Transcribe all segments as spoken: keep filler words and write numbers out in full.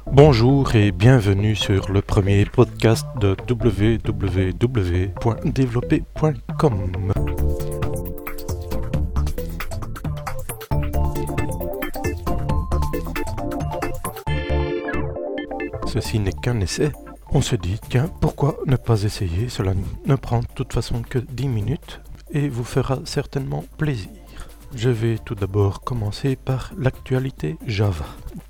Bonjour et bienvenue sur le premier podcast de w w w point développer point com. Ceci n'est qu'un essai. On se dit, tiens, pourquoi ne pas essayer? Cela ne prend de toute façon que dix minutes et vous fera certainement plaisir. Je vais tout d'abord commencer par l'actualité Java.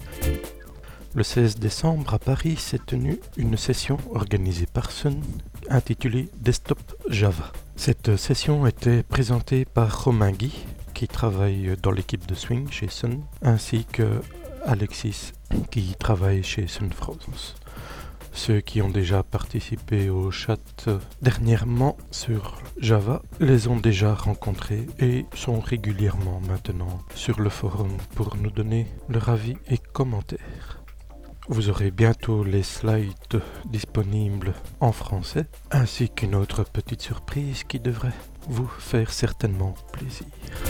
Le seize décembre à Paris s'est tenue une session organisée par Sun intitulée Desktop Java. Cette session était présentée par Romain Guy, qui travaille dans l'équipe de Swing chez Sun, ainsi que Alexis, qui travaille chez Sun France. Ceux qui ont déjà participé au chat dernièrement sur Java les ont déjà rencontrés et sont régulièrement maintenant sur le forum pour nous donner leur avis et commentaires. Vous aurez bientôt les slides disponibles en français, ainsi qu'une autre petite surprise qui devrait vous faire certainement plaisir.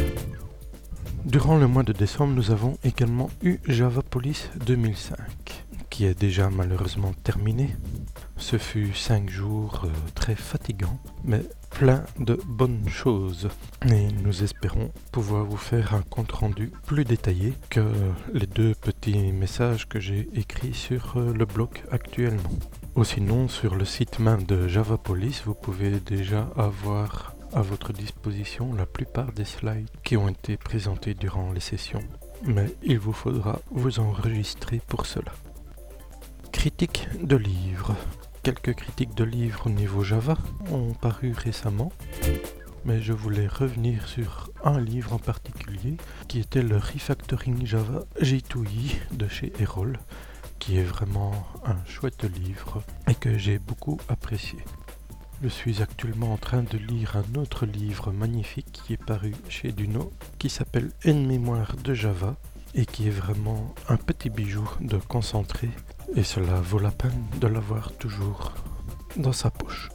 Durant le mois de décembre, nous avons également eu Java Police deux mille cinq, qui est déjà malheureusement terminé. Ce fut cinq jours euh, très fatigants, mais plein de bonnes choses. Et nous espérons pouvoir vous faire un compte rendu plus détaillé que les deux petits messages que j'ai écrits sur euh, le blog actuellement. Ou sinon, sur le site même de Java Police, vous pouvez déjà avoir à votre disposition la plupart des slides qui ont été présentés durant les sessions. Mais il vous faudra vous enregistrer pour cela. Critiques de livres. Quelques critiques de livres au niveau Java ont paru récemment, mais je voulais revenir sur un livre en particulier qui était le Refactoring Java J deux E de chez Errol, qui est vraiment un chouette livre et que j'ai beaucoup apprécié. Je suis actuellement en train de lire un autre livre magnifique qui est paru chez Duno, qui s'appelle Aide-mémoire de Java et qui est vraiment un petit bijou de concentré. Et cela vaut la peine de l'avoir toujours dans sa poche.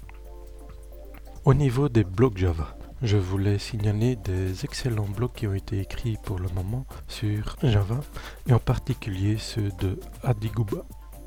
Au niveau des blogs Java, je voulais signaler des excellents blogs qui ont été écrits pour le moment sur Java, et en particulier ceux de Adigouba.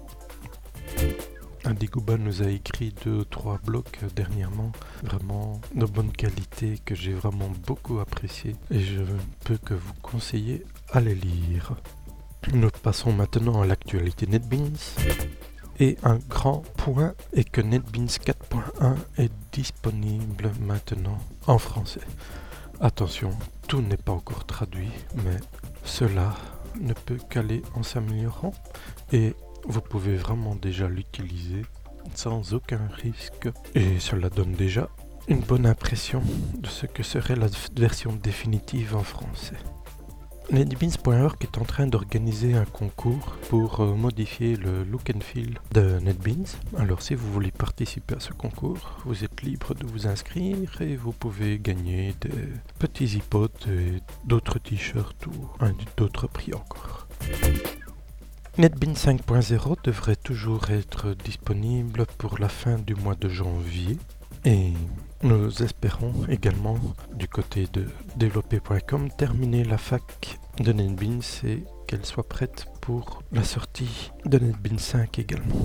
Adigouba nous a écrit deux ou trois blogs dernièrement, vraiment de bonne qualité, que j'ai vraiment beaucoup apprécié, et je ne peux que vous conseiller à les lire. Nous passons maintenant à l'actualité NetBeans. Et un grand point est que NetBeans quatre point un est disponible maintenant en français. Attention, tout n'est pas encore traduit, mais cela ne peut qu'aller en s'améliorant et vous pouvez vraiment déjà l'utiliser sans aucun risque. Et cela donne déjà une bonne impression de ce que serait la version définitive en français. NetBeans point org est en train d'organiser un concours pour euh, modifier le look and feel de NetBeans. Alors si vous voulez participer à ce concours, vous êtes libre de vous inscrire et vous pouvez gagner des petits iPods et d'autres t-shirts ou un d'autres prix encore. NetBeans cinq point zéro devrait toujours être disponible pour la fin du mois de janvier. Et nous espérons également, du côté de développer point com, terminer la fac de NetBeans et qu'elle soit prête pour la sortie de NetBeans cinq également.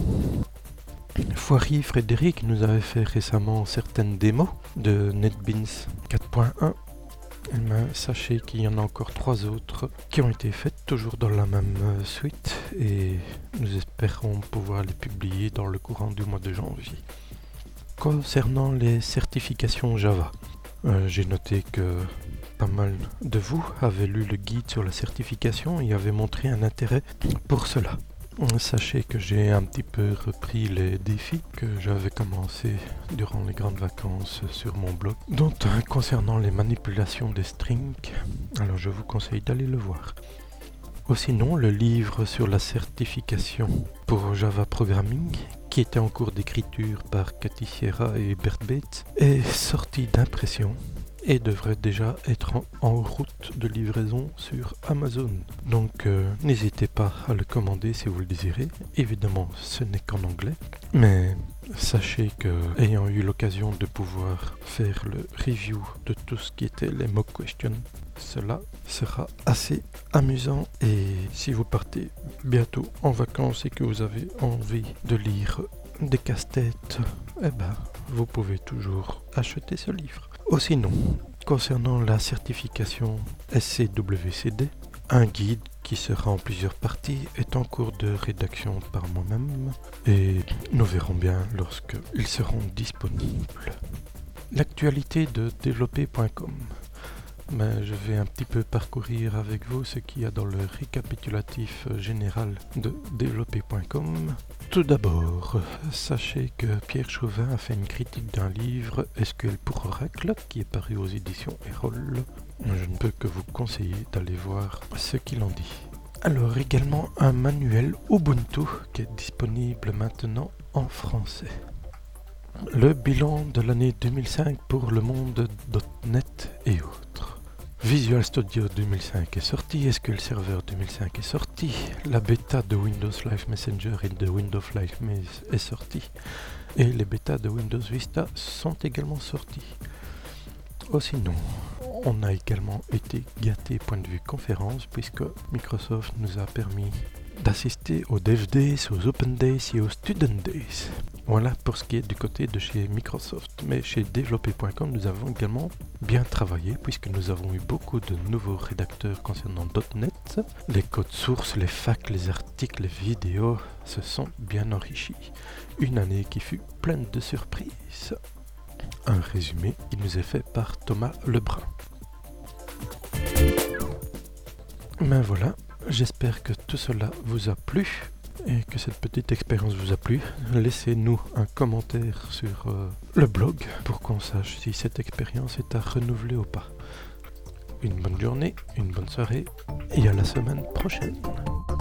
Foiry Frédéric nous avait fait récemment certaines démos de NetBeans quatre point un. Mais sachez qu'il y en a encore trois autres qui ont été faites toujours dans la même suite et nous espérons pouvoir les publier dans le courant du mois de janvier. Concernant les certifications Java, euh, j'ai noté que pas mal de vous avaient lu le guide sur la certification et avaient montré un intérêt pour cela. Sachez que j'ai un petit peu repris les défis que j'avais commencé durant les grandes vacances sur mon blog, dont un concernant les manipulations des strings, alors je vous conseille d'aller le voir. Ou sinon, le livre sur la certification pour Java Programming, qui était en cours d'écriture par Cathy Sierra et Bert Bates, est sorti d'impression et devrait déjà être en, en route de livraison sur Amazon. Donc euh, n'hésitez pas à le commander si vous le désirez. Évidemment, ce n'est qu'en anglais, mais sachez que, ayant eu l'occasion de pouvoir faire le review de tout ce qui était les mock questions, cela sera assez amusant. Et si vous partez bientôt en vacances et que vous avez envie de lire des casse-têtes, eh ben, vous pouvez toujours acheter ce livre. Oh, sinon, concernant la certification S C W C D, un guide qui sera en plusieurs parties est en cours de rédaction par moi-même et nous verrons bien lorsqu'ils seront disponibles. L'actualité de développer point com. Ben, je vais un petit peu parcourir avec vous ce qu'il y a dans le récapitulatif général de développer point com. Tout d'abord, sachez que Pierre Chauvin a fait une critique d'un livre S Q L pour Oracle qui est paru aux éditions Erol. Je ne peux que vous conseiller d'aller voir ce qu'il en dit. Alors également un manuel Ubuntu qui est disponible maintenant en français. Le bilan de l'année deux mille cinq pour le monde .NET et autres. Visual Studio deux mille cinq est sorti, S Q L Server deux mille cinq est sorti, la bêta de Windows Live Messenger et de Windows Live Mail est sortie, et les bêtas de Windows Vista sont également sortis. Oh, sinon, on a également été gâté point de vue conférence puisque Microsoft nous a permis d'assister aux Dev Days, aux Open Days et aux Student Days. Voilà pour ce qui est du côté de chez Microsoft. Mais chez développer point com, nous avons également bien travaillé puisque nous avons eu beaucoup de nouveaux rédacteurs concernant .NET. Les codes sources, les facs, les articles, les vidéos se sont bien enrichis. Une année qui fut pleine de surprises. Un résumé qui nous est fait par Thomas Lebrun. Ben voilà, j'espère que tout cela vous a plu et que cette petite expérience vous a plu. Laissez-nous un commentaire sur euh, le blog pour qu'on sache si cette expérience est à renouveler ou pas. Une bonne journée, une bonne soirée et à la semaine prochaine.